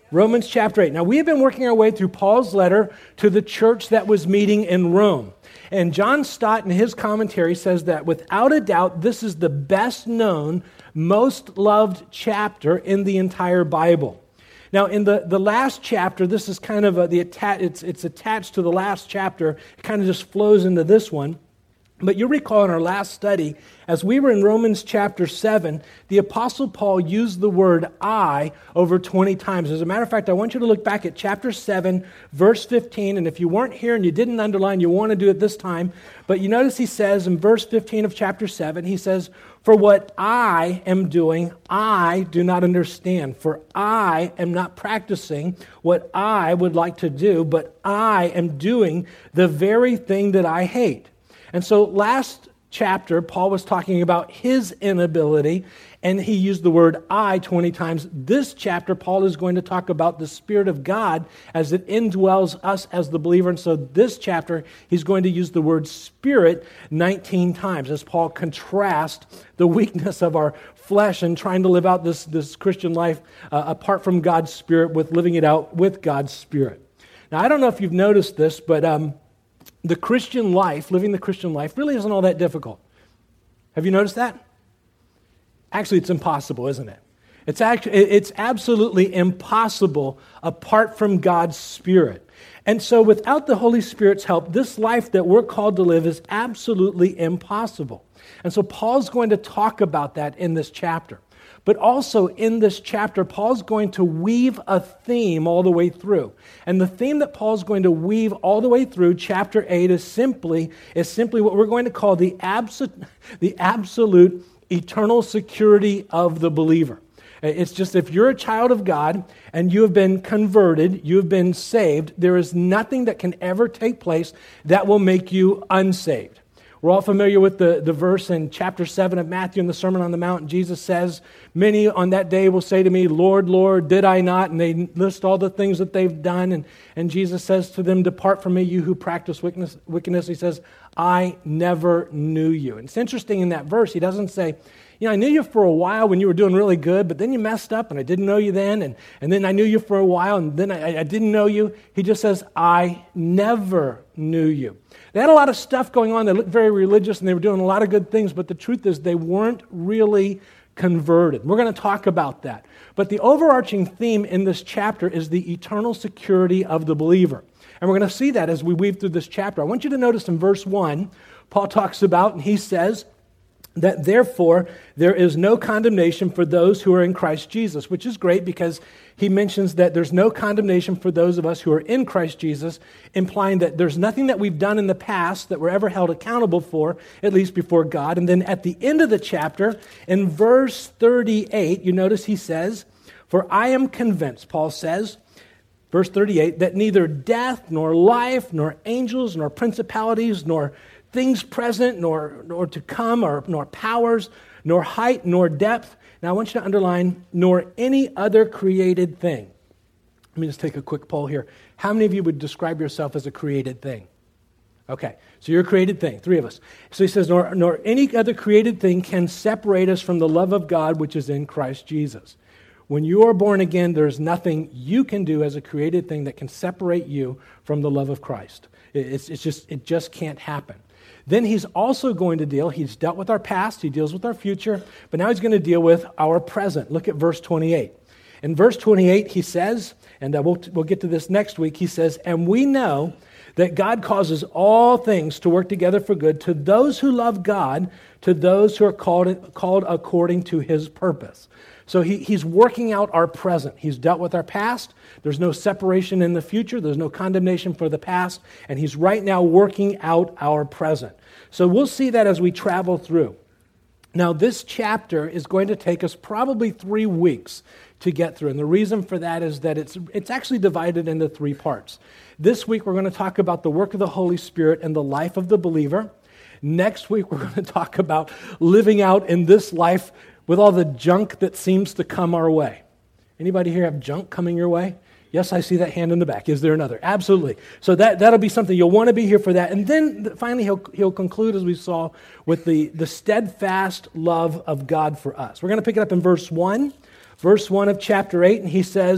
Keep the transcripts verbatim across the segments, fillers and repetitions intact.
Romans chapter eight. Now, we have been working our way through Paul's letter to the church that was meeting in Rome. And John Stott, in his commentary, says that without a doubt, this is the best known, most loved chapter in the entire Bible. Now, in the, the last chapter, this is kind of a, the atta- it's, it's attached to the last chapter. It kind of just flows into this one. But you recall in our last study, as we were in Romans chapter seven, the Apostle Paul used the word I over twenty times. As a matter of fact, I want you to look back at chapter seven, verse fifteen, and if you weren't here and you didn't underline, you want to do it this time. But you notice he says in verse fifteen of chapter seven, he says, "For what I am doing, I do not understand. For I am not practicing what I would like to do, but I am doing the very thing that I hate." And so last chapter, Paul was talking about his inability, and he used the word I twenty times. This chapter, Paul is going to talk about the Spirit of God as it indwells us as the believer. And so this chapter, he's going to use the word Spirit nineteen times as Paul contrasts the weakness of our flesh and trying to live out this, this Christian life uh, apart from God's Spirit with living it out with God's Spirit. Now, I don't know if you've noticed this, but um, the Christian life, living the Christian life, really isn't all that difficult. Have you noticed that? Actually, it's impossible, isn't it? It's actually, it's absolutely impossible apart from God's Spirit. And so without the Holy Spirit's help, this life that we're called to live is absolutely impossible. And so Paul's going to talk about that in this chapter. But also in this chapter, Paul's going to weave a theme all the way through. And the theme that Paul's going to weave all the way through chapter eight is simply, is simply what we're going to call the absolute, the absolute eternal security of the believer. It's just if you're a child of God and you have been converted, you have been saved, there is nothing that can ever take place that will make you unsaved. We're all familiar with the, the verse in chapter seven of Matthew in the Sermon on the Mount. Jesus says, "Many on that day will say to me, 'Lord, Lord, did I not?'" And they list all the things that they've done. And, and Jesus says to them, "Depart from me, you who practice wickedness." wickedness. He says, "I never knew you." And it's interesting in that verse, he doesn't say, "You know, I knew you for a while when you were doing really good, but then you messed up and I didn't know you then. And, and then I knew you for a while and then I, I didn't know you." He just says, "I never knew you." They had a lot of stuff going on. They looked very religious and they were doing a lot of good things, but the truth is they weren't really converted. We're going to talk about that. But the overarching theme in this chapter is the eternal security of the believer. And we're going to see that as we weave through this chapter. I want you to notice in verse one, Paul talks about, and he says, that therefore there is no condemnation for those who are in Christ Jesus, which is great because he mentions that there's no condemnation for those of us who are in Christ Jesus, implying that there's nothing that we've done in the past that we're ever held accountable for, at least before God. And then at the end of the chapter, in verse thirty-eight, you notice he says, "For I am convinced," Paul says, verse thirty-eight, "that neither death, nor life, nor angels, nor principalities, nor things present, nor, nor to come, or nor powers, nor height, nor depth." Now I want you to underline, "nor any other created thing." Let me just take a quick poll here. How many of you would describe yourself as a created thing? Okay, so you're a created thing, three of us. So he says, nor, nor any other created thing can separate us from the love of God which is in Christ Jesus. When you are born again, there's nothing you can do as a created thing that can separate you from the love of Christ. It's, it's just, it just can't happen. Then he's also going to deal, he's dealt with our past, he deals with our future, but now he's going to deal with our present. Look at verse twenty-eight. In verse twenty-eight, he says, and we'll, we'll get to this next week, he says, "And we know that God causes all things to work together for good to those who love God, to those who are called, called according to his purpose." So he, he's working out our present. He's dealt with our past. There's no separation in the future. There's no condemnation for the past. And he's right now working out our present. So we'll see that as we travel through. Now, this chapter is going to take us probably three weeks to get through. And the reason for that is that it's it's actually divided into three parts. This week, we're going to talk about the work of the Holy Spirit and the life of the believer. Next week, we're going to talk about living out in this life with all the junk that seems to come our way. Anybody here have junk coming your way? Yes, I see that hand in the back. Is there another? Absolutely. So that, that'll be something. You'll want to be here for that. And then finally, he'll, he'll conclude, as we saw, with the, the steadfast love of God for us. We're going to pick it up in verse one. Verse one of chapter eight, and he says,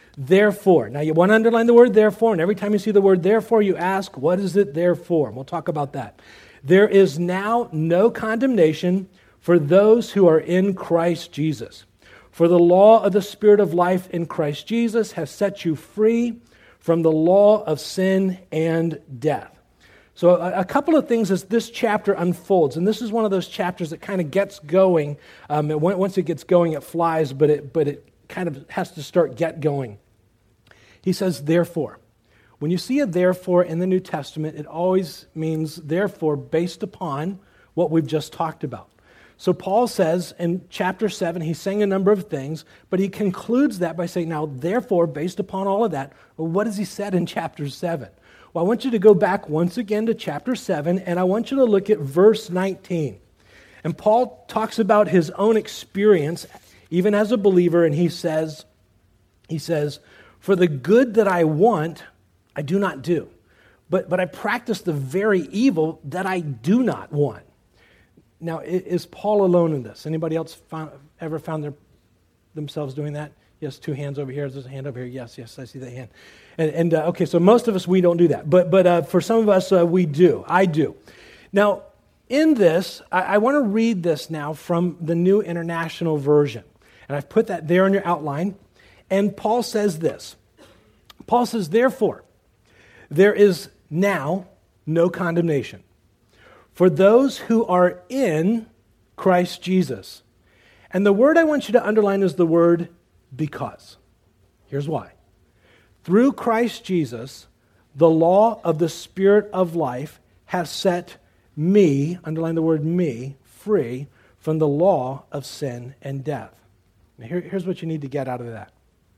Therefore. Now you want to underline the word therefore, and every time you see the word therefore, you ask, what is it there for? And we'll talk about that. There is now no condemnation for those who are in Christ Jesus. For the law of the Spirit of life in Christ Jesus has set you free from the law of sin and death. So a, a couple of things as this chapter unfolds, and this is one of those chapters that kind of gets going. Um, it, once it gets going, it flies, but it, but it kind of has to start get going. He says, therefore. When you see a therefore in the New Testament, it always means therefore based upon what we've just talked about. So Paul says in chapter seven, he's saying a number of things, but he concludes that by saying, now, therefore, based upon all of that, well, what has he said in chapter seven? Well, I want you to go back once again to chapter seven, and I want you to look at verse nineteen. And Paul talks about his own experience, even as a believer, and he says, he says, for the good that I want, I do not do, but, but I practice the very evil that I do not want. Now, is Paul alone in this? Anybody else found, ever found their, themselves doing that? Yes, two hands over here. There's a hand over here. Yes, yes, I see that hand. And, and uh, okay, so most of us, we don't do that. But but uh, for some of us, uh, we do. I do. Now, in this, I, I want to read this now from the New International Version. And I've put that there in your outline. And Paul says this. Paul says, therefore, there is now no condemnation for those who are in Christ Jesus. And the word I want you to underline is the word because. Here's why. Through Christ Jesus, the law of the Spirit of life has set me, underline the word me, free from the law of sin and death. Now here, here's what you need to get out of that.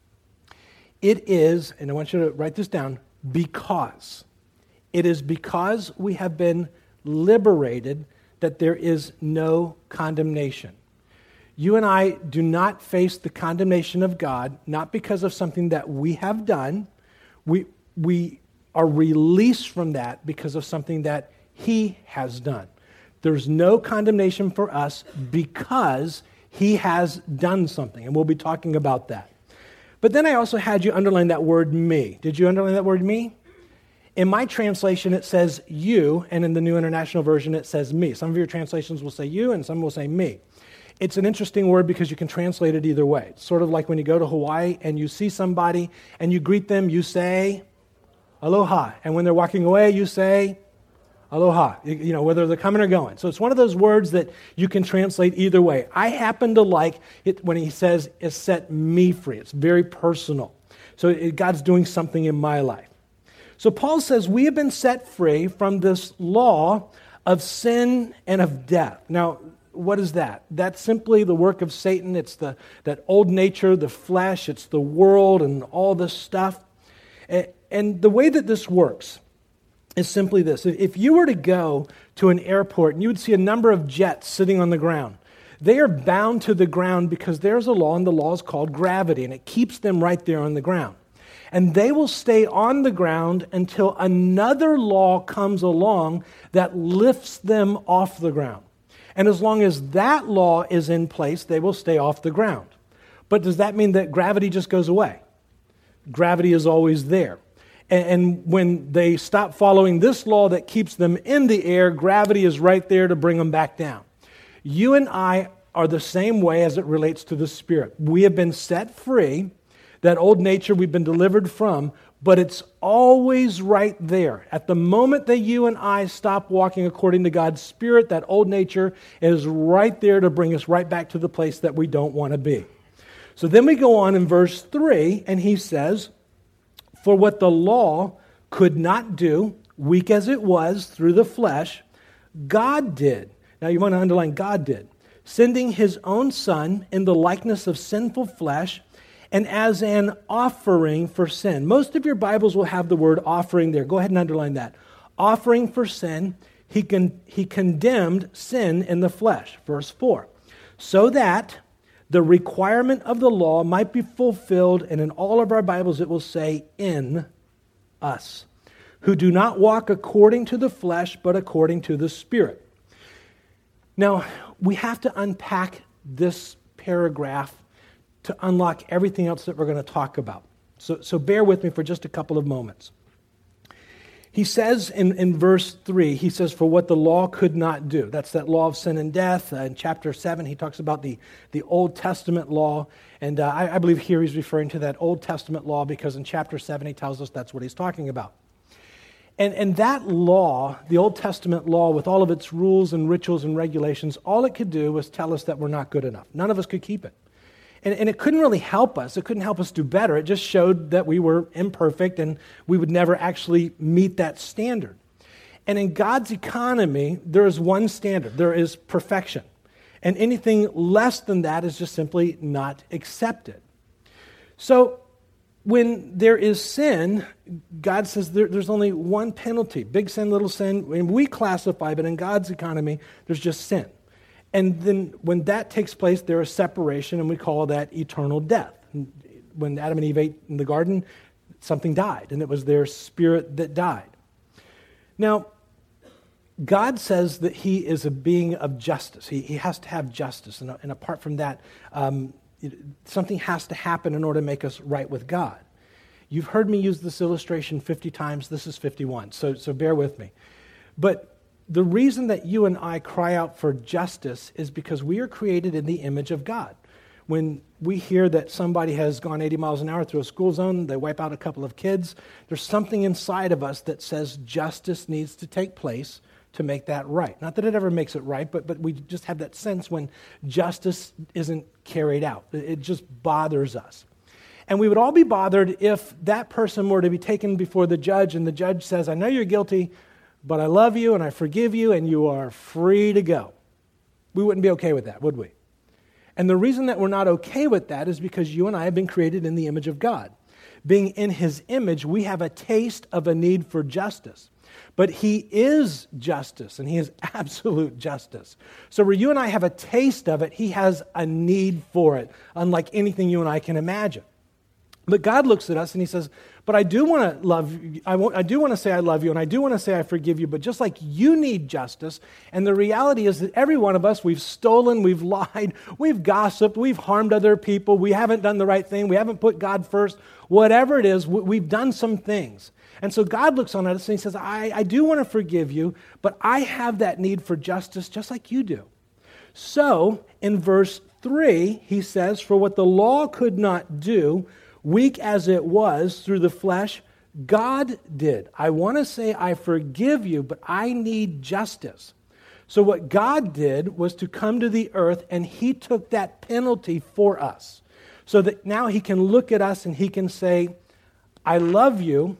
It is, and I want you to write this down, because. It is because we have been liberated that there is no condemnation. You and I do not face the condemnation of God, not because of something that we have done. We, we are released from that because of something that He has done. There's no condemnation for us because He has done something, and we'll be talking about that. But then I also had you underline that word me. Did you underline that word me? In my translation, it says you, and in the New International Version, it says me. Some of your translations will say you, and some will say me. It's an interesting word because you can translate it either way. It's sort of like when you go to Hawaii and you see somebody and you greet them, you say aloha. And when they're walking away, you say aloha, you know, whether they're coming or going. So it's one of those words that you can translate either way. I happen to like it when he says it set me free. It's very personal. So it, God's doing something in my life. So Paul says we have been set free from this law of sin and of death. Now, what is that? That's simply the work of Satan. It's the that old nature, the flesh, it's the world and all this stuff. And, and the way that this works is simply this. If you were to go to an airport and you would see a number of jets sitting on the ground, they are bound to the ground because there's a law, and the law is called gravity, and it keeps them right there on the ground. And they will stay on the ground until another law comes along that lifts them off the ground. And as long as that law is in place, they will stay off the ground. But does that mean that gravity just goes away? Gravity is always there. And when they stop following this law that keeps them in the air, gravity is right there to bring them back down. You and I are the same way as it relates to the Spirit. We have been set free. That old nature we've been delivered from, but it's always right there. At the moment that you and I stop walking according to God's Spirit, that old nature is right there to bring us right back to the place that we don't want to be. So then we go on in verse three, and he says, for what the law could not do, weak as it was through the flesh, God did. Now you want to underline God did. Sending His own Son in the likeness of sinful flesh, and as an offering for sin. Most of your Bibles will have the word offering there. Go ahead and underline that. Offering for sin, he, con- he condemned sin in the flesh. Verse four. So that the requirement of the law might be fulfilled, and in all of our Bibles it will say, in us, who do not walk according to the flesh, but according to the Spirit. Now, we have to unpack this paragraph to unlock everything else that we're going to talk about. So, so bear with me for just a couple of moments. He says in, in verse three, he says, for what the law could not do. That's that law of sin and death. Uh, in chapter seven, he talks about the, the Old Testament law. And uh, I, I believe here he's referring to that Old Testament law because in chapter seven, he tells us that's what he's talking about. And, and that law, the Old Testament law, with all of its rules and rituals and regulations, all it could do was tell us that we're not good enough. None of us could keep it. And, and it couldn't really help us. It couldn't help us do better. It just showed that we were imperfect and we would never actually meet that standard. And in God's economy, there is one standard. There is perfection. And anything less than that is just simply not accepted. So when there is sin, God says there, there's only one penalty. Big sin, little sin. And we classify, but in God's economy, there's just sin. And then when that takes place, there is separation, and we call that eternal death. When Adam and Eve ate in the garden, something died, and it was their spirit that died. Now, God says that he is a being of justice. He, he has to have justice, and, and apart from that, um, it, something has to happen in order to make us right with God. You've heard me use this illustration fifty times. This is fifty-one, so, so bear with me. But the reason that you and I cry out for justice is because we are created in the image of God. When we hear that somebody has gone eighty miles an hour through a school zone, they wipe out a couple of kids, there's something inside of us that says justice needs to take place to make that right. Not that it ever makes it right, but, but we just have that sense when justice isn't carried out. It just bothers us. And we would all be bothered if that person were to be taken before the judge and the judge says, I know you're guilty, but I love you and I forgive you and you are free to go. We wouldn't be okay with that, would we? And the reason that we're not okay with that is because you and I have been created in the image of God. Being in his image, we have a taste of a need for justice. But he is justice, and he is absolute justice. So where you and I have a taste of it, he has a need for it, unlike anything you and I can imagine. But God looks at us and he says, but I do want to love you, I, want, I do want to say I love you, and I do want to say I forgive you, but just like you need justice, and the reality is that every one of us, we've stolen, we've lied, we've gossiped, we've harmed other people, we haven't done the right thing, we haven't put God first, whatever it is, we've done some things. And so God looks on us and he says, I, I do want to forgive you, but I have that need for justice just like you do. So in verse three, he says, for what the law could not do, weak as it was through the flesh, God did. I want to say I forgive you, but I need justice. So what God did was to come to the earth, and he took that penalty for us. So that now he can look at us and he can say, I love you,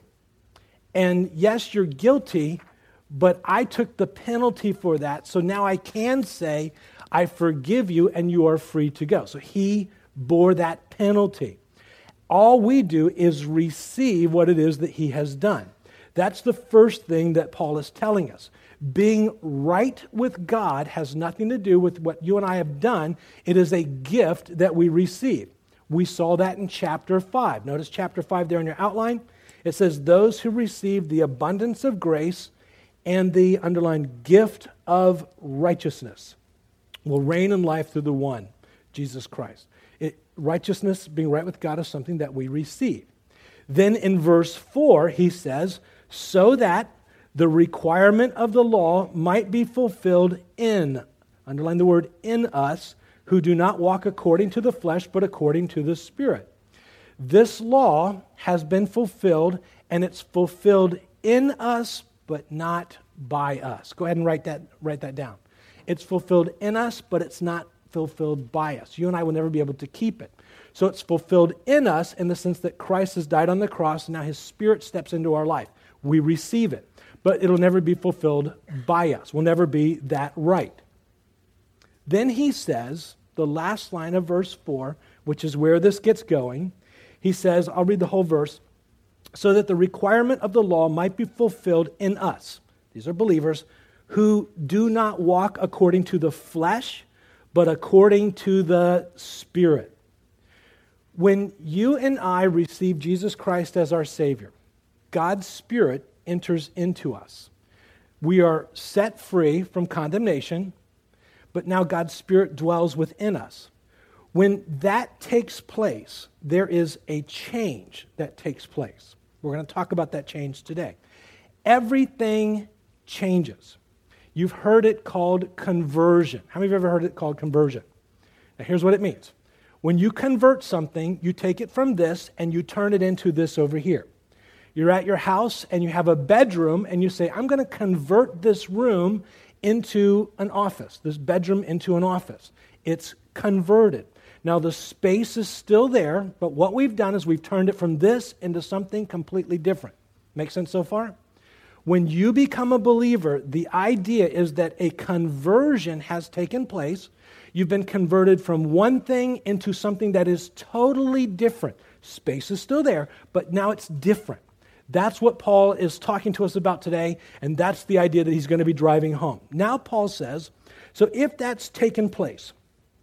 and yes, you're guilty, but I took the penalty for that. So now I can say, I forgive you, and you are free to go. So he bore that penalty. All we do is receive what it is that he has done. That's the first thing that Paul is telling us. Being right with God has nothing to do with what you and I have done. It is a gift that we receive. We saw that in chapter five. Notice chapter five there in your outline. It says, those who receive the abundance of grace and the underlined gift of righteousness will reign in life through the one, Jesus Christ. It, righteousness, being right with God, is something that we receive. Then in verse four, he says, so that the requirement of the law might be fulfilled in, underline the word in us, who do not walk according to the flesh, but according to the Spirit. This law has been fulfilled, and it's fulfilled in us, but not by us. Go ahead and write that, write that down. It's fulfilled in us, but it's not fulfilled by us. You and I will never be able to keep it. So it's fulfilled in us in the sense that Christ has died on the cross, and now his Spirit steps into our life. We receive it, but it'll never be fulfilled by us. We'll never be that right. Then he says, the last line of verse four, which is where this gets going, he says, I'll read the whole verse, so that the requirement of the law might be fulfilled in us. These are believers who do not walk according to the flesh, but according to the Spirit. When you and I receive Jesus Christ as our Savior, God's Spirit enters into us. We are set free from condemnation, but now God's Spirit dwells within us. When that takes place, there is a change that takes place. We're going to talk about that change today. Everything changes. You've heard it called conversion. How many of you have ever heard it called conversion? Now, here's what it means. When you convert something, you take it from this and you turn it into this over here. You're at your house and you have a bedroom and you say, I'm going to convert this room into an office, this bedroom into an office. It's converted. Now, the space is still there, but what we've done is we've turned it from this into something completely different. Make sense so far? When you become a believer, the idea is that a conversion has taken place. You've been converted from one thing into something that is totally different. Space is still there, but now it's different. That's what Paul is talking to us about today, and that's the idea that he's going to be driving home. Now Paul says, so if that's taken place,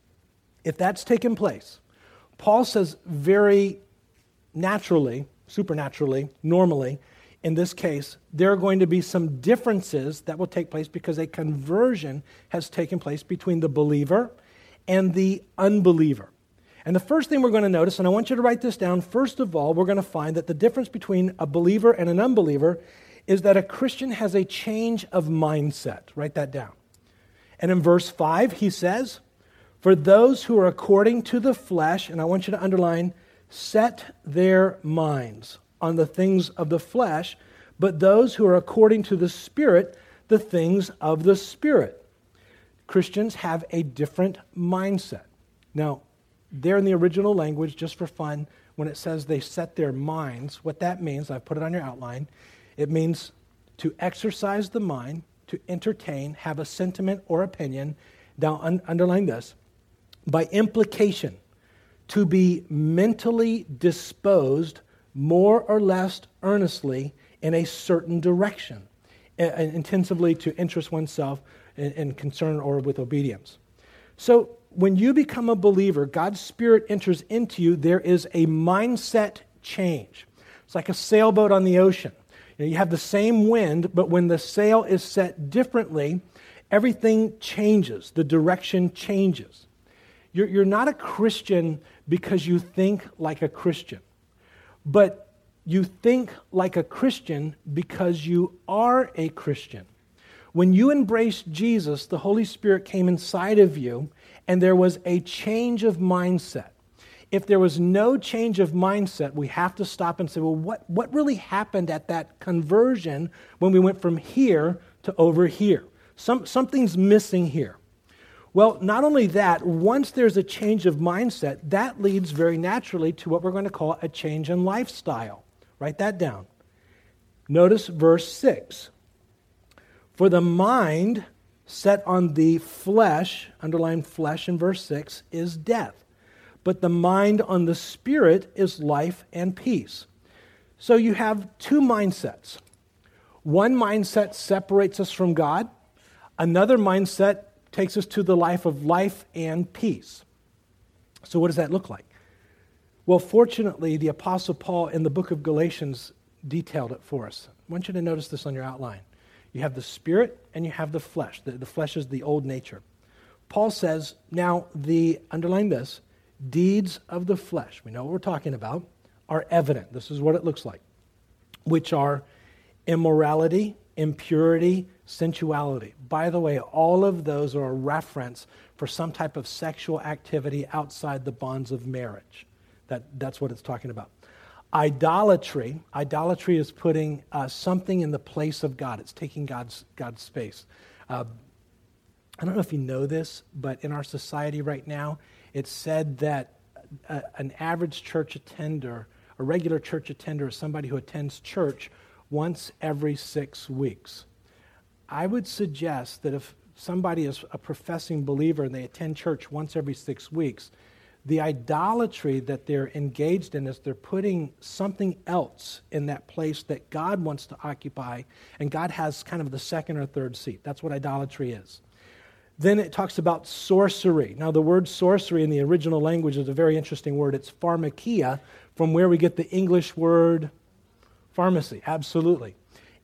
if that's taken place, Paul says very naturally, supernaturally, normally, in this case, there are going to be some differences that will take place because a conversion has taken place between the believer and the unbeliever. And the first thing we're going to notice, and I want you to write this down, first of all, we're going to find that the difference between a believer and an unbeliever is that a Christian has a change of mindset. Write that down. And in verse five, he says, for those who are according to the flesh, and I want you to underline, set their minds on the things of the flesh, but those who are according to the Spirit, the things of the Spirit. Christians have a different mindset. Now, there in the original language, just for fun, when it says they set their minds, what that means, I've put it on your outline, it means to exercise the mind, to entertain, have a sentiment or opinion. Now, un- underline this, by implication, to be mentally disposed more or less earnestly in a certain direction, intensively to interest oneself in, in concern or with obedience. So when you become a believer, God's Spirit enters into you, there is a mindset change. It's like a sailboat on the ocean. You know, you have the same wind, but when the sail is set differently, everything changes. The direction changes. You're, you're not a Christian because you think like a Christian. But you think like a Christian because you are a Christian. When you embraced Jesus, the Holy Spirit came inside of you, and there was a change of mindset. If there was no change of mindset, we have to stop and say, well, what, what really happened at that conversion when we went from here to over here? Some, something's missing here. Well, not only that, once there's a change of mindset, that leads very naturally to what we're going to call a change in lifestyle. Write that down. Notice verse six. For the mind set on the flesh, underline flesh in verse six, is death. But the mind on the Spirit is life and peace. So you have two mindsets. One mindset separates us from God. Another mindset takes us to the life of life and peace. So what does that look like? Well, fortunately, the Apostle Paul in the book of Galatians detailed it for us. I want you to notice this on your outline. You have the Spirit and you have the flesh. The, the flesh is the old nature. Paul says, now the, underline this, deeds of the flesh, we know what we're talking about, are evident. This is what it looks like, which are immorality, impurity, sensuality. By the way, all of those are a reference for some type of sexual activity outside the bonds of marriage. That, that's what it's talking about. Idolatry, idolatry is putting uh, something in the place of God. It's taking God's, God's space. Uh, I don't know if you know this, but in our society right now, it's said that a, an average church attender, a regular church attender, is somebody who attends church once every six weeks. I would suggest that if somebody is a professing believer and they attend church once every six weeks, the idolatry that they're engaged in is they're putting something else in that place that God wants to occupy, and God has kind of the second or third seat. That's what idolatry is. Then it talks about sorcery. Now, the word sorcery in the original language is a very interesting word. It's pharmakia, from where we get the English word pharmacy. Absolutely.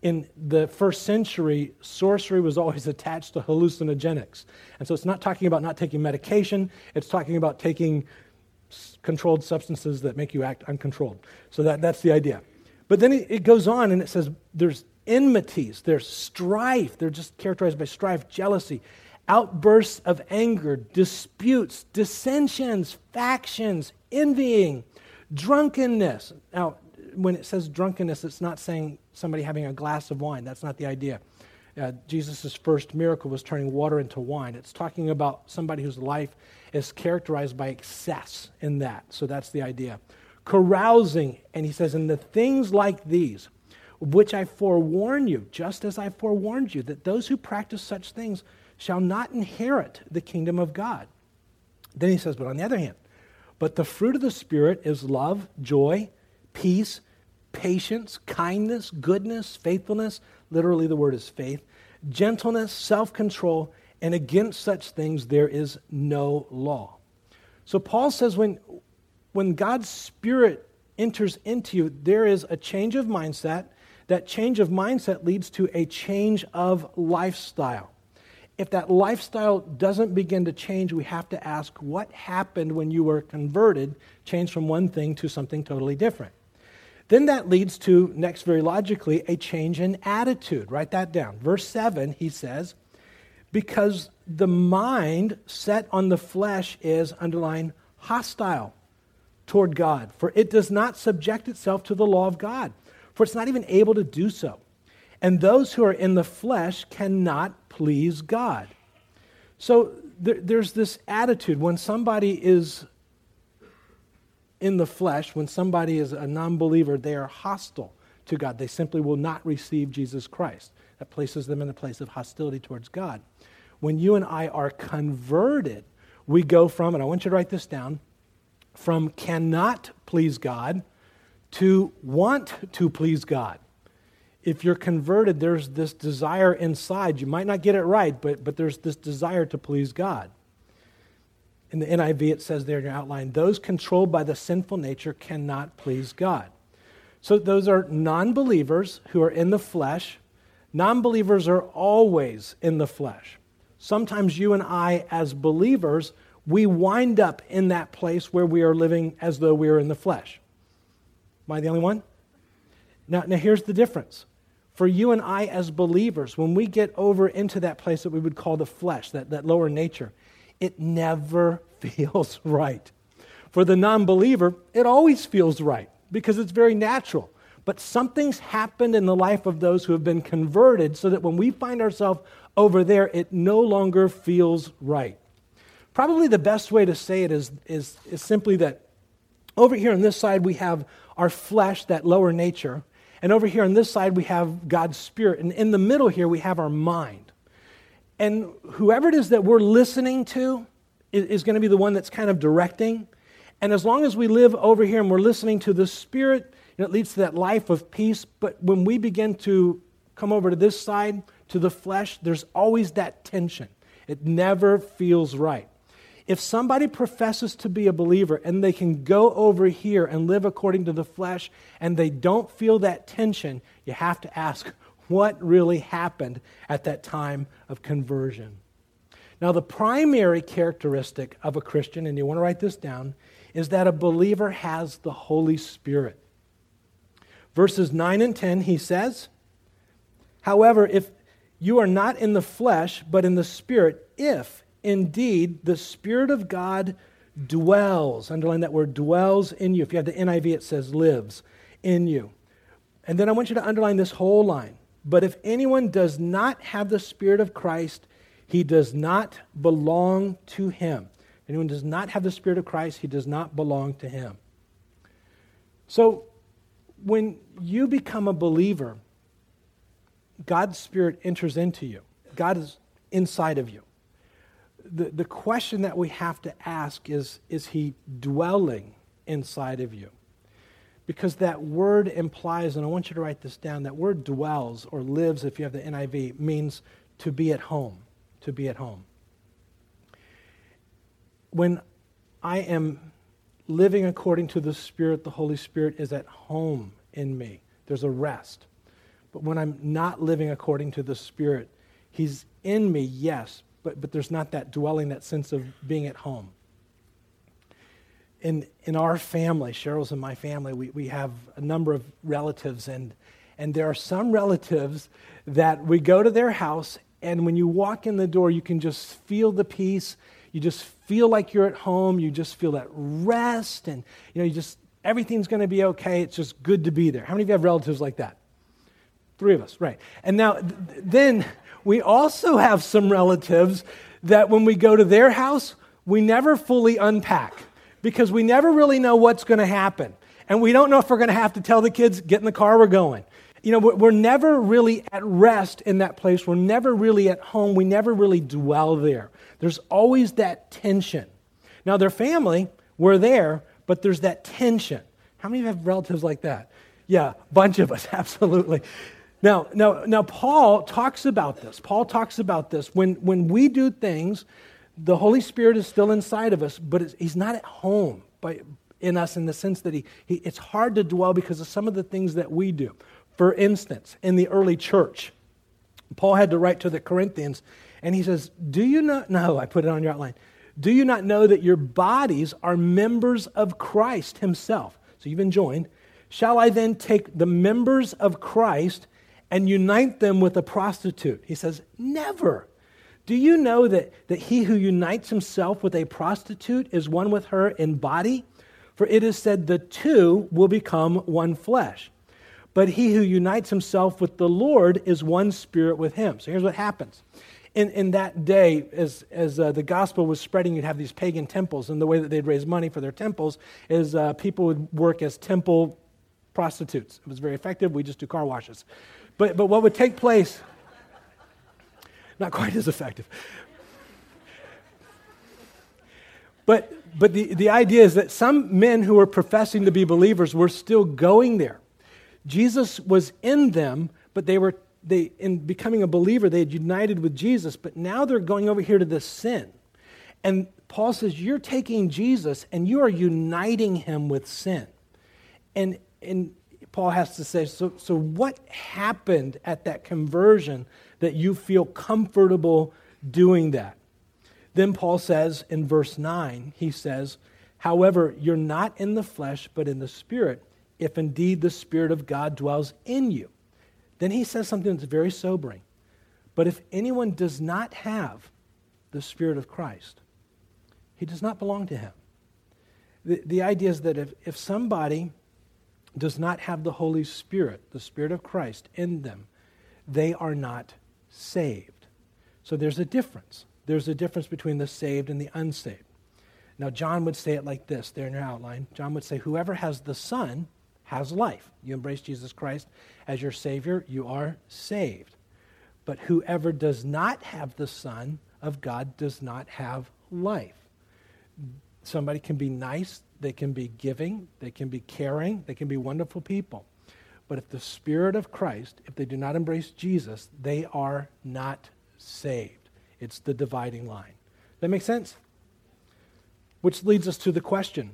in the first century, sorcery was always attached to hallucinogenics. And so it's not talking about not taking medication, it's talking about taking s- controlled substances that make you act uncontrolled. So that, that's the idea. But then it, it goes on and it says there's enmities, there's strife, they're just characterized by strife, jealousy, outbursts of anger, disputes, dissensions, factions, envying, drunkenness. Now, when it says drunkenness, it's not saying somebody having a glass of wine. That's not the idea. Uh, Jesus' first miracle was turning water into wine. It's talking about somebody whose life is characterized by excess in that. So that's the idea. Carousing, and he says, and the things like these, which I forewarn you, just as I forewarned you, that those who practice such things shall not inherit the kingdom of God. Then he says, but on the other hand, but the fruit of the Spirit is love, joy, peace, patience, kindness, goodness, faithfulness, literally the word is faith, gentleness, self-control, and against such things there is no law. So Paul says when, when God's Spirit enters into you, there is a change of mindset. That change of mindset leads to a change of lifestyle. If that lifestyle doesn't begin to change, we have to ask what happened when you were converted, changed from one thing to something totally different. Then that leads to, next very logically, a change in attitude. Write that down. Verse seven, he says, because the mind set on the flesh is, underline, hostile toward God, for it does not subject itself to the law of God, for it's not even able to do so. And those who are in the flesh cannot please God. So there, there's this attitude when somebody is in the flesh, when somebody is a non-believer, they are hostile to God. They simply will not receive Jesus Christ. That places them in a place of hostility towards God. When you and I are converted, we go from, and I want you to write this down, from cannot please God to want to please God. If you're converted, there's this desire inside. You might not get it right, but, but there's this desire to please God. In the N I V, it says there in your outline, those controlled by the sinful nature cannot please God. So those are non-believers who are in the flesh. Non-believers are always in the flesh. Sometimes you and I, as believers, we wind up in that place where we are living as though we are in the flesh. Am I the only one? Now, now here's the difference. For you and I as believers, when we get over into that place that we would call the flesh, that, that lower nature, it never feels right. For the non-believer, it always feels right because it's very natural. But something's happened in the life of those who have been converted so that when we find ourselves over there, it no longer feels right. Probably the best way to say it is, is, is simply that over here on this side we have our flesh, that lower nature, and over here on this side we have God's Spirit, and in the middle here we have our mind. And whoever it is that we're listening to is, is going to be the one that's kind of directing. And as long as we live over here and we're listening to the Spirit, you know, it leads to that life of peace. But when we begin to come over to this side, to the flesh, there's always that tension. It never feels right. If somebody professes to be a believer and they can go over here and live according to the flesh and they don't feel that tension, you have to ask, what really happened at that time of conversion? Now, the primary characteristic of a Christian, and you want to write this down, is that a believer has the Holy Spirit. Verses nine and ten, he says, however, if you are not in the flesh, but in the Spirit, if indeed the Spirit of God dwells, underline that word, dwells in you. If you have the N I V, it says lives in you. And then I want you to underline this whole line. But if anyone does not have the Spirit of Christ, he does not belong to him. If anyone does not have the Spirit of Christ, he does not belong to him. So when you become a believer, God's Spirit enters into you. God is inside of you. The, the question that we have to ask is, is he dwelling inside of you? Because that word implies, and I want you to write this down, that word dwells or lives, if you have the N I V, means to be at home, to be at home. When I am living according to the Spirit, the Holy Spirit is at home in me. There's a rest. but when I'm not living according to the Spirit, he's in me, yes, but, but there's not that dwelling, that sense of being at home. In in our family, Cheryl's and my family, we, we have a number of relatives, and and there are some relatives that we go to their house, and when you walk in the door, you can just feel the peace. You just feel like you're at home. You just feel that rest, and you know, you just everything's going to be okay. It's just good to be there. How many of you have relatives like that? Three of us, right? And now, th- then we also have some relatives that when we go to their house, we never fully unpack because we never really know what's going to happen, and we don't know if we're going to have to tell the kids, "Get in the car, we're going." You know, we're never really at rest in that place. We're never really at home. We never really dwell there. There's always that tension. Now, their family, we're there, but there's that tension. How many of you have relatives like that? Yeah, a bunch of us, absolutely. Now, now, now, Paul talks about this. Paul talks about this. When, when we do things, the Holy Spirit is still inside of us, but it's, he's not at home by, in us in the sense that he, he it's hard to dwell because of some of the things that we do. For instance, in the early church, Paul had to write to the Corinthians, and he says, do you not know, I put it on your outline, do you not know that your bodies are members of Christ himself? So you've been joined. Shall I then take the members of Christ and unite them with a prostitute? He says, never. Do you know that, that he who unites himself with a prostitute is one with her in body? For it is said, the two will become one flesh. But he who unites himself with the Lord is one spirit with him. So here's what happens. In, in that day, as, as uh, the gospel was spreading, you'd have these pagan temples, and the way that they'd raise money for their temples is uh, people would work as temple prostitutes. It was very effective. We just do car washes. But, but what would take place, not quite as effective. But, but the, the idea is that some men who were professing to be believers were still going there. Jesus was in them, but they were they in becoming a believer, they had united with Jesus, but now they're going over here to this sin. And Paul says, you're taking Jesus and you are uniting him with sin. And and Paul has to say, so, so what happened at that conversion that you feel comfortable doing that? Then Paul says in verse nine, he says, however, you're not in the flesh, but in the Spirit, if indeed the Spirit of God dwells in you. Then he says something that's very sobering. But if anyone does not have the Spirit of Christ, he does not belong to him. The, the idea is that if, if somebody does not have the Holy Spirit, the Spirit of Christ in them, they are not saved. So there's a difference. There's a difference between the saved and the unsaved. Now, John would say it like this, there in your outline. John would say, whoever has the Son has life. You embrace Jesus Christ as your Savior, you are saved. But whoever does not have the Son of God does not have life. Somebody can be nice, they can be giving, they can be caring, they can be wonderful people. But if the Spirit of Christ, if they do not embrace Jesus, they are not saved. It's the dividing line. Does that make sense? Which leads us to the question,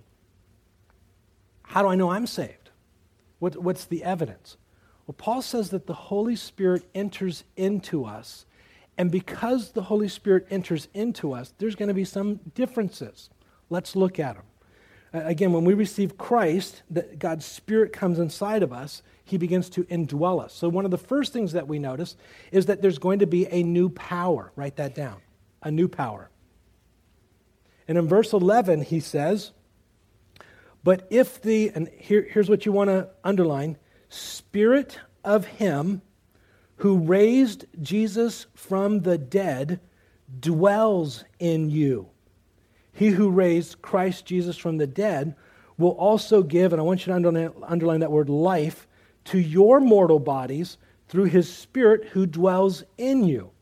how do I know I'm saved? What, what's the evidence? Well, Paul says that the Holy Spirit enters into us, and because the Holy Spirit enters into us, there's going to be some differences. Let's look at them. Uh, again, when we receive Christ, that God's Spirit comes inside of us, he begins to indwell us. So one of the first things that we notice is that there's going to be a new power. Write that down. A new power. And in verse eleven, he says, but if the, and here, here's what you want to underline, Spirit of him who raised Jesus from the dead dwells in you. He who raised Christ Jesus from the dead will also give, and I want you to underline, underline that word life, to your mortal bodies through his Spirit who dwells in you.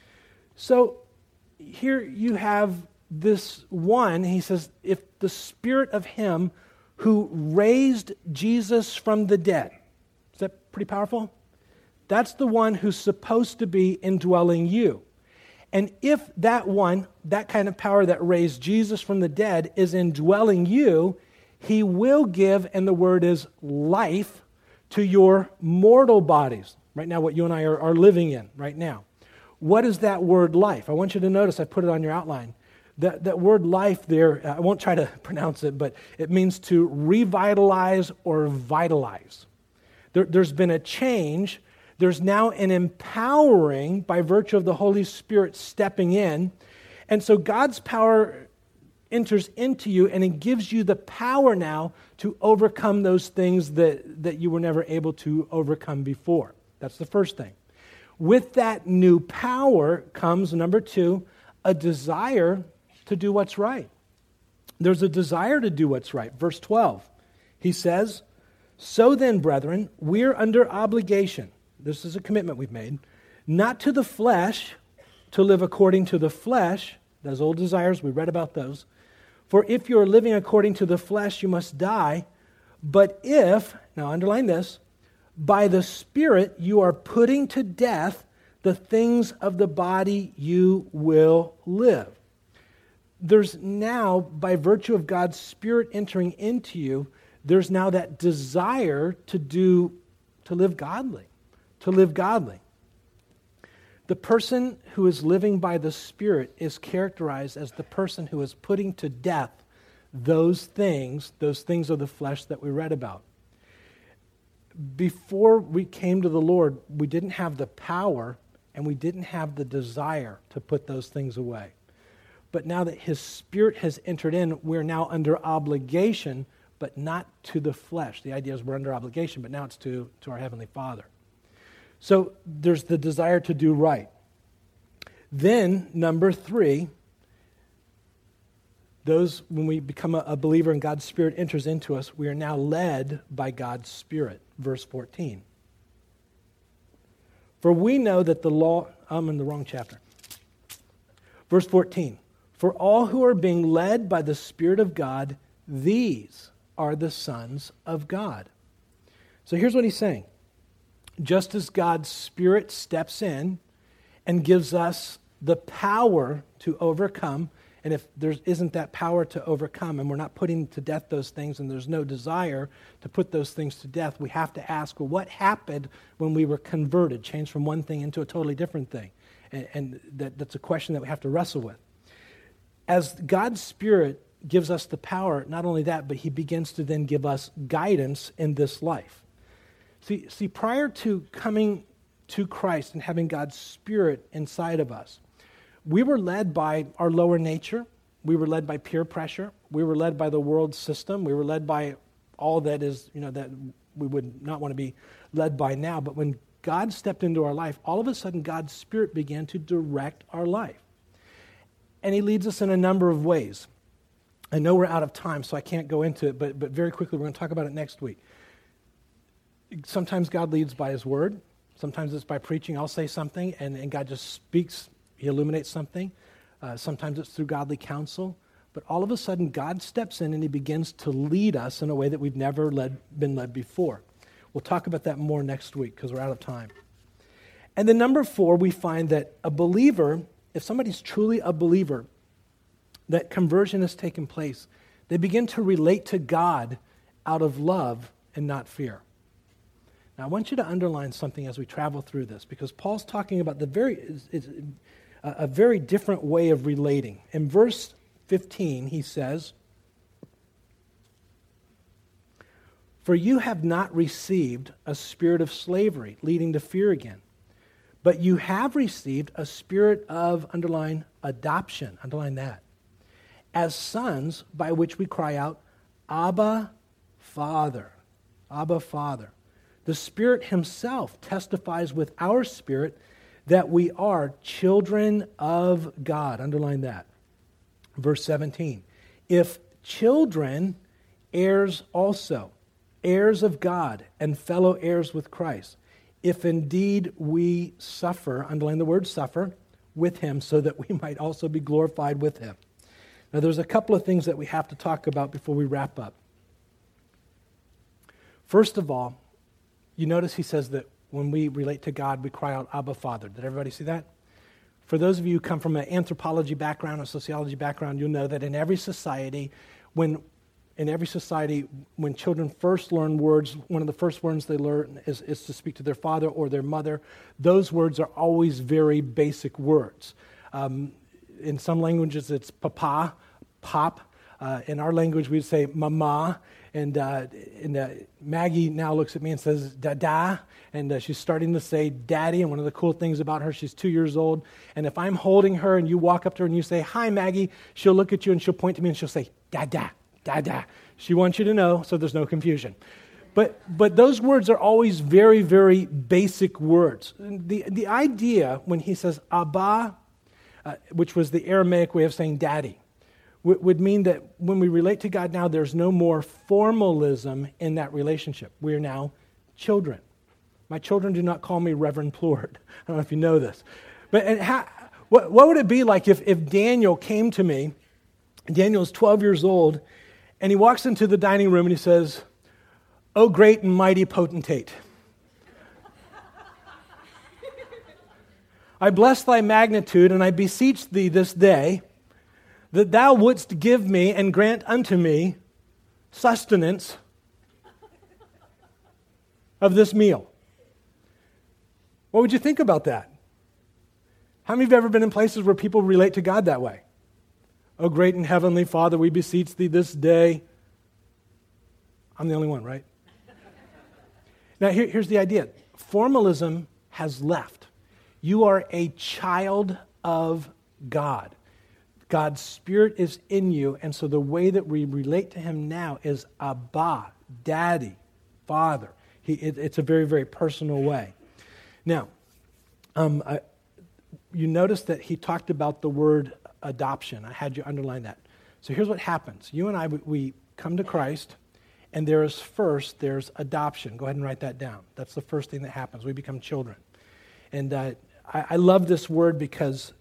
So here you have this one, he says, if the Spirit of him who raised Jesus from the dead. Is that pretty powerful? That's the one who's supposed to be indwelling you. And if that one, that kind of power that raised Jesus from the dead is indwelling you, he will give, and the word is life, to your mortal bodies. Right now, what you and I are, are living in right now. What is that word life? I want you to notice, I put it on your outline. That, that word life there, I won't try to pronounce it, but it means to revitalize or vitalize. There, there's been a change. There's now an empowering by virtue of the Holy Spirit stepping in. And so God's power enters into you, and it gives you the power now to overcome those things that, that you were never able to overcome before. That's the first thing. With that new power comes, number two, a desire to do what's right. There's a desire to do what's right. Verse twelve, he says, "So then, brethren, we're under obligation," this is a commitment we've made, "not to the flesh, to live according to the flesh," those old desires, we read about those, "for if you are living according to the flesh, you must die. But if," now underline this, "by the Spirit you are putting to death the things of the body, you will live." There's now, by virtue of God's Spirit entering into you, there's now that desire to do, to live godly, to live godly. The person who is living by the Spirit is characterized as the person who is putting to death those things, those things of the flesh that we read about. Before we came to the Lord, we didn't have the power and we didn't have the desire to put those things away. But now that His Spirit has entered in, we're now under obligation, but not to the flesh. The idea is we're under obligation, but now it's to, to our Heavenly Father. So there's the desire to do right. Then, number three, those, when we become a, a believer and God's Spirit enters into us, we are now led by God's Spirit. Verse fourteen. "For we know that the law," I'm in the wrong chapter. Verse fourteen. "For all who are being led by the Spirit of God, these are the sons of God." So here's what he's saying. Just as God's Spirit steps in and gives us the power to overcome, and if there isn't that power to overcome and we're not putting to death those things and there's no desire to put those things to death, we have to ask, well, what happened when we were converted, changed from one thing into a totally different thing? And, and that, that's a question that we have to wrestle with. As God's Spirit gives us the power, not only that, but He begins to then give us guidance in this life. See, see, prior to coming to Christ and having God's Spirit inside of us, we were led by our lower nature. We were led by peer pressure. We were led by the world system. We were led by all that is, you know, that we would not want to be led by now. But when God stepped into our life, all of a sudden God's Spirit began to direct our life. And He leads us in a number of ways. I know we're out of time, so I can't go into it, but, but very quickly, we're going to talk about it next week. Sometimes God leads by His Word. Sometimes it's by preaching. I'll say something, and, and God just speaks. He illuminates something. Uh, sometimes it's through godly counsel. But all of a sudden, God steps in and He begins to lead us in a way that we've never led, been led before. We'll talk about that more next week because we're out of time. And then number four, we find that a believer, if somebody's truly a believer, that conversion has taken place, they begin to relate to God out of love and not fear. Now, I want you to underline something as we travel through this, because Paul's talking about the very it's, it's a, a very different way of relating. In verse fifteen, he says, "For you have not received a spirit of slavery, leading to fear again, but you have received a spirit of," underline, "adoption," underline that, "as sons, by which we cry out, Abba, Father." Abba, Father. The Spirit Himself testifies with our spirit that we are children of God. Underline that. Verse seventeen. "If children, heirs also, heirs of God, and fellow heirs with Christ, if indeed we suffer," underline the word suffer, "with Him, so that we might also be glorified with Him." Now, there's a couple of things that we have to talk about before we wrap up. First of all, you notice he says that when we relate to God, we cry out, Abba, Father. Did everybody see that? For those of you who come from an anthropology background or sociology background, you'll know that in every society, when in every society, when children first learn words, one of the first words they learn is, is to speak to their father or their mother. Those words are always very basic words. Um, in some languages, it's papa, pop. Uh, in our language, we'd say mama. And, uh, and uh, Maggie now looks at me and says, dada. And uh, she's starting to say daddy. And one of the cool things about her, she's two years old. And if I'm holding her and you walk up to her and you say, hi, Maggie, she'll look at you and she'll point to me and she'll say, dada, dada. She wants you to know so there's no confusion. But but those words are always very, very basic words. The, the idea when he says Abba, uh, which was the Aramaic way of saying daddy, would mean that when we relate to God now, there's no more formalism in that relationship. We are now children. My children do not call me Reverend Plord. I don't know if you know this. But and how, what, what would it be like if, if Daniel came to me, Daniel's twelve years old, and he walks into the dining room and he says, "O great and mighty potentate, I bless thy magnitude, and I beseech thee this day, that thou wouldst give me and grant unto me sustenance of this meal." What would you think about that? How many of you have ever been in places where people relate to God that way? "O great and heavenly Father, we beseech thee this day." I'm the only one, right? Now, here, here's the idea. Formalism has left. You are a child of God. God's Spirit is in you, and so the way that we relate to Him now is Abba, Daddy, Father. He, it, it's a very, very personal way. Now, um, I, you notice that he talked about the word adoption. I had you underline that. So here's what happens. You and I, we, we come to Christ, and there is first, there's adoption. Go ahead and write that down. That's the first thing that happens. We become children. And uh, I, I love this word because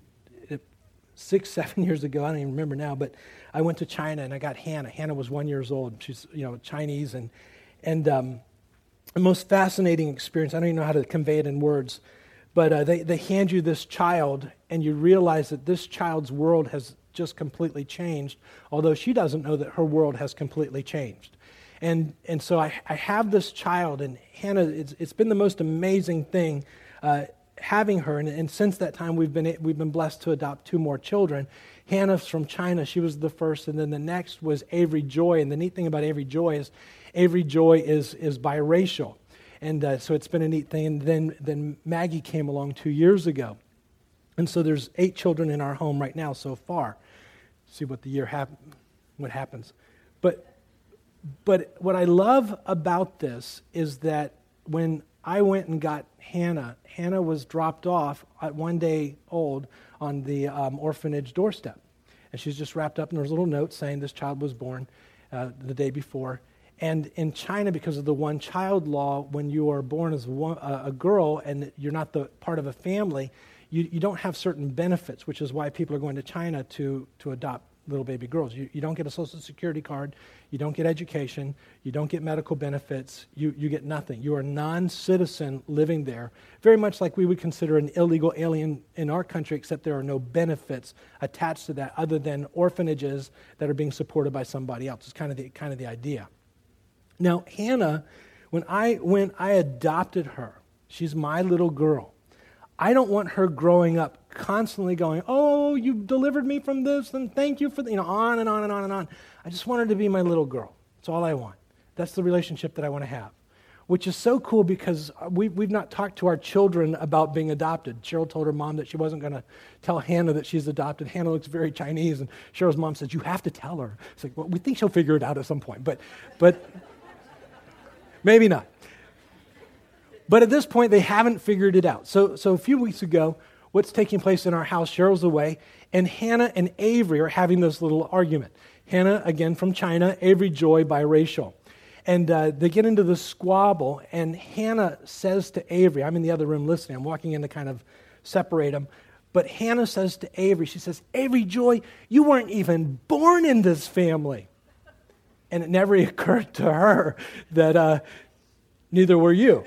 Six, seven years ago, I don't even remember now, but I went to China and I got Hannah. Hannah was one years old. She's, you know, Chinese, and and um, the most fascinating experience. I don't even know how to convey it in words, but uh, they they hand you this child, and you realize that this child's world has just completely changed. Although she doesn't know that her world has completely changed, and and so I I have this child, and Hannah. It's it's been the most amazing thing. Uh, having her, and, and since that time we've been we've been blessed to adopt two more children. Hannah's from China, she was the first, and then the next was Avery Joy. And the neat thing about Avery Joy is Avery Joy is is biracial, and uh, so it's been a neat thing. And then then Maggie came along two years ago, and so there's eight children in our home right now so far. See what the year hap- what happens, but but what I love about this is that when I went and got Hannah. Hannah was dropped off at one day old on the um, orphanage doorstep. And she's just wrapped up, and there's a little note saying this child was born uh, the day before. And in China, because of the one-child law, when you are born as a, one, uh, a girl and you're not the part of a family, you, you don't have certain benefits, which is why people are going to China to, to adopt little baby girls. You, you don't get a Social Security card, you don't get education, you don't get medical benefits, you, you get nothing. You are a non-citizen living there, very much like we would consider an illegal alien in our country, except there are no benefits attached to that other than orphanages that are being supported by somebody else. It's kind of the, kind of the idea. Now, Hannah, when I, when I adopted her, she's my little girl. I don't want her growing up constantly going, "Oh, you delivered me from this, and thank you for," the, you know, on and on and on and on. I just want her to be my little girl. That's all I want. That's the relationship that I want to have, which is so cool because we, we've not talked to our children about being adopted. Cheryl told her mom that she wasn't going to tell Hannah that she's adopted. Hannah looks very Chinese, and Cheryl's mom said, "You have to tell her." It's like, well, we think she'll figure it out at some point, but, but maybe not. But at this point, they haven't figured it out. So, so a few weeks ago, what's taking place in our house, Cheryl's away, and Hannah and Avery are having this little argument. Hannah, again, from China, Avery Joy, biracial. And uh, they get into this squabble, and Hannah says to Avery, I'm in the other room listening, I'm walking in to kind of separate them, but Hannah says to Avery, she says, "Avery Joy, you weren't even born in this family." And it never occurred to her that uh, neither were you.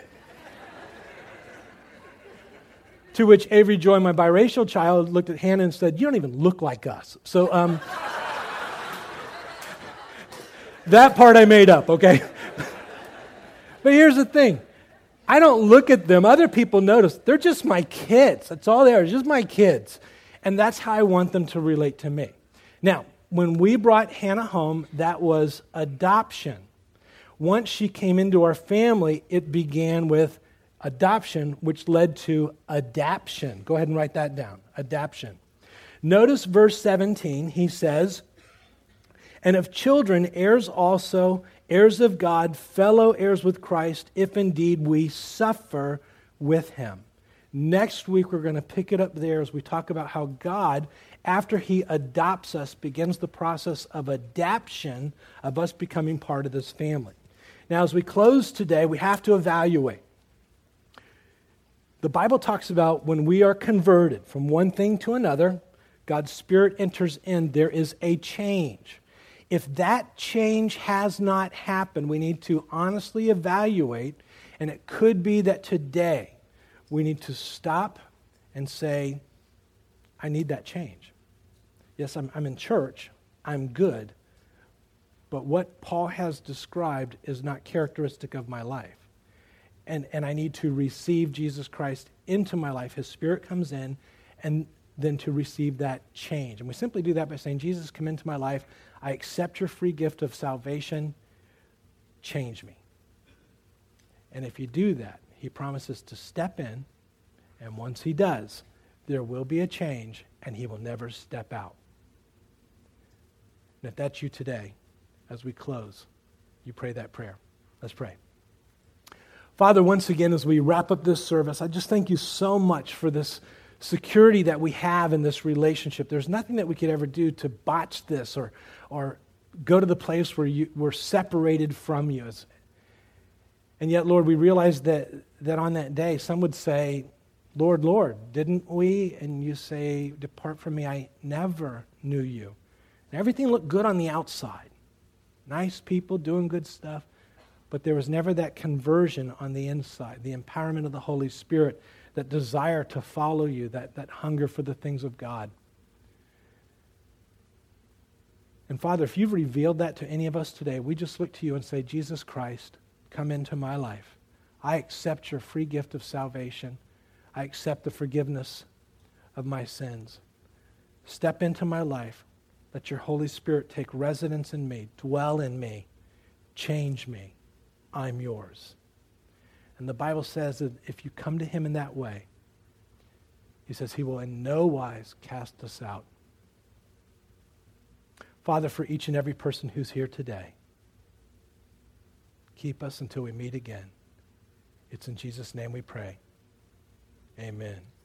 To which Avery Joy, my biracial child, looked at Hannah and said, "You don't even look like us." So, um, That part I made up, okay? But here's the thing. I don't look at them. Other people notice. They're just my kids. That's all they are, just my kids. And that's how I want them to relate to me. Now, when we brought Hannah home, that was adoption. Once she came into our family, it began with adoption, which led to adaption. Go ahead and write that down, adaption. Notice verse seventeen, he says, and of children, heirs also, heirs of God, fellow heirs with Christ, if indeed we suffer with him. Next week, we're going to pick it up there as we talk about how God, after he adopts us, begins the process of adaption of us becoming part of this family. Now, as we close today, we have to evaluate. The Bible talks about when we are converted from one thing to another, God's Spirit enters in, there is a change. If that change has not happened, we need to honestly evaluate, and it could be that today we need to stop and say, I need that change. Yes, I'm, I'm in church, I'm good, but what Paul has described is not characteristic of my life. And, and I need to receive Jesus Christ into my life. His Spirit comes in, and then to receive that change. And we simply do that by saying, Jesus, come into my life. I accept your free gift of salvation. Change me. And if you do that, he promises to step in, and once he does, there will be a change, and he will never step out. And if that's you today, as we close, you pray that prayer. Let's pray. Father, once again, as we wrap up this service, I just thank you so much for this security that we have in this relationship. There's nothing that we could ever do to botch this or or go to the place where you, we're separated from you. And yet, Lord, we realize that, that on that day, some would say, Lord, Lord, didn't we? And you say, depart from me, I never knew you. And everything looked good on the outside. Nice people doing good stuff. But there was never that conversion on the inside, the empowerment of the Holy Spirit, that desire to follow you, that, that hunger for the things of God. And Father, if you've revealed that to any of us today, we just look to you and say, Jesus Christ, come into my life. I accept your free gift of salvation. I accept the forgiveness of my sins. Step into my life. Let your Holy Spirit take residence in me, dwell in me, change me. I'm yours. And the Bible says that if you come to him in that way, he says he will in no wise cast us out. Father, for each and every person who's here today, keep us until we meet again. It's in Jesus' name we pray. Amen.